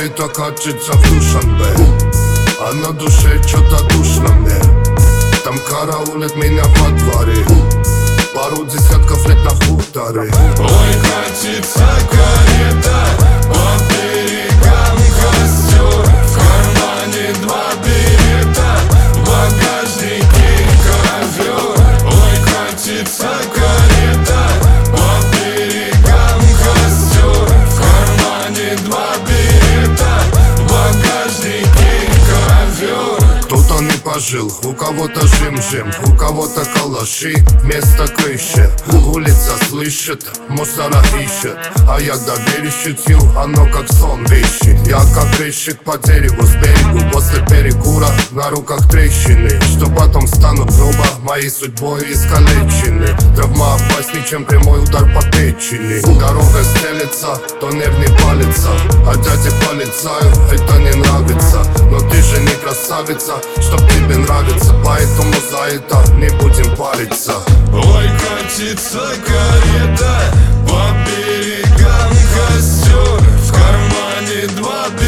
это катится в Душанбе, а на душе что-то душно мне. Там караулят меня во дворе, пару десятков лет на хуторе. Ой, катится карета, по берегам костер, в кармане 2 билета, в багажнике ковер. Ой, катится карета, по берегам костер, в кармане 2 билета, в багажнике ковер. Кто-то не пожил, у кого-то жим-жим, у кого-то калаши вместо крыши. Улица слышит, мусора ищет, а я доверищу, оно как сон вещи. Я как грещик по дереву с берегу, после перекура на руках трещины, что потом станут грубо моей судьбой искалечены. Травма опаснее, чем прямой удар по печени. Дорога стелется, то нервный палится, а дяде полицаю это не нравится. Но ты же не красавица, чтоб тебе нравится, поэтому за это не будем париться. Ой, катится карета, по берегам костер, в кармане 2